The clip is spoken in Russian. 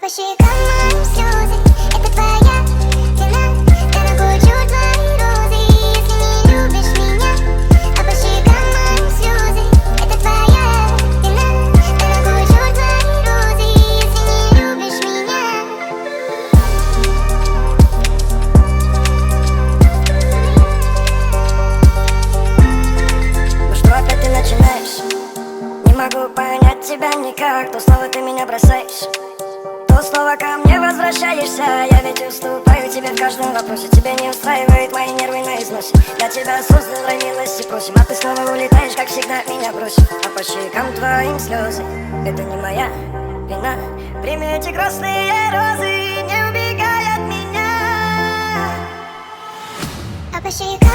по щекам моим слезы. Это твоя вина, дорогой, чур твои розы. Если не любишь меня, а по щекам моим слезы. Это твоя вина, дорогой, чур твои розы. Если не любишь меня. Ну что опять ты начинаешь? Не могу понять тебя никак. То снова ты меня бросаешь, то снова ко мне возвращаешься. Я ведь уступаю тебе в каждом вопросе. Тебя не устраивает мои нервы на износе. Я тебя создал, ради милости просим. А ты снова улетаешь, как всегда меня бросишь. А по щекам твоим слезы. Это не моя вина. Прими эти красные розы, не убегай от меня. А по щекам